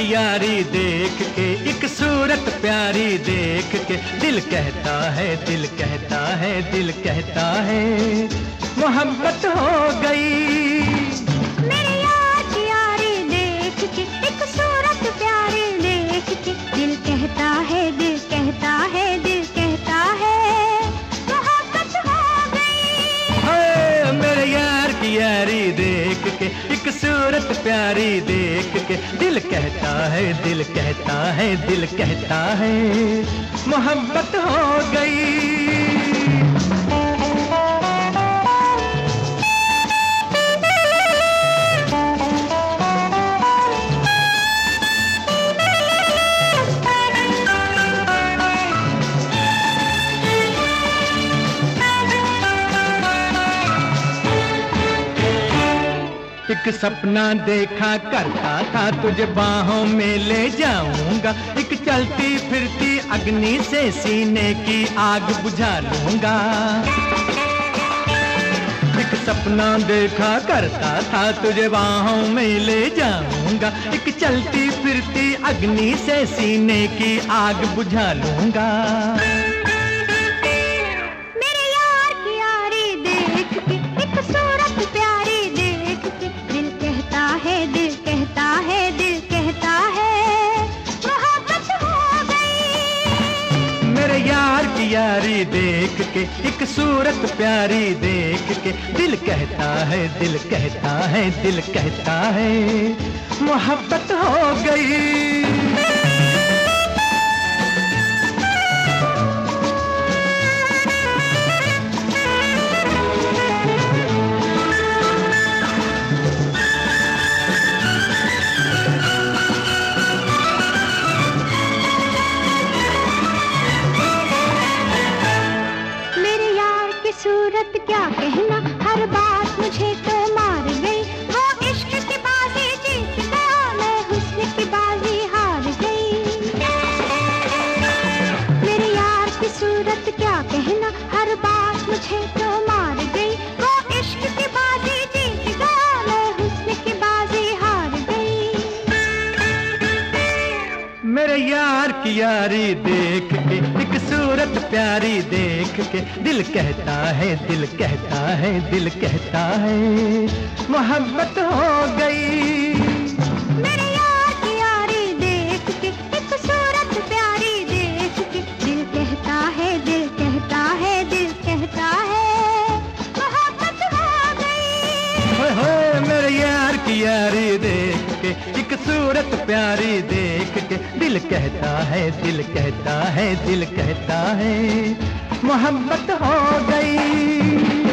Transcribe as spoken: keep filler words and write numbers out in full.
यारी देख के, एक सूरत प्यारी देख के, दिल कहता है, दिल कहता है, दिल कहता है मोहब्बत हो गई। मेरे यार की यारी देख के, एक सूरत प्यारी देख के, दिल कहता है, दिल कहता है, दिल कहता है मोहब्बत हो गई। हाय मेरे यार की यारी देख के, एक सूरत प्यारी देख के, दिल कहता है, दिल कहता है, दिल कहता है मोहब्बत हो गई। एक सपना देखा करता था, तुझे बाहों में ले जाऊंगा, एक चलती फिरती अग्नि से सीने की आग बुझा लूंगा। एक सपना देखा करता था, तुझे बाहों में ले जाऊंगा, एक चलती फिरती अग्नि से सीने की आग बुझा लूंगा। मेरे यार की यारी देख के, एक सूरत प्यारी देख के, दिल कहता है, दिल कहता है, दिल कहता है मोहब्बत हो गई। मेरे यार की यारी देख के, एक सूरत प्यारी देख के, दिल कहता है, दिल कहता है, दिल कहता है मोहब्बत हो गई। सूरत क्या कहना, हर बात मुझे तो मार गई, वो इश्क की बाजी जीत गया, मैं हुस्न की बाजी हार गई। मेरे यार की सूरत क्या कहना, हर बात मुझे तो मार गई, वो इश्क की बाजी जीत गया, मैं हुस्न की बाजी हार गई। मेरे यार की यारी देख के, एक सूरत प्यारी देख के, दिल कहता है, दिल कहता है, दिल कहता है मोहब्बत हो गई। मेरे यार की यारी देख के, एक सूरत प्यारी देख के, दिल कहता है, दिल कहता है, दिल कहता है मोहब्बत हो गई। होए होए मेरे यार की यारी देख के, एक सूरत प्यारी देख के, दिल कहता है, दिल कहता है, दिल कहता है मोहब्बत हो गई।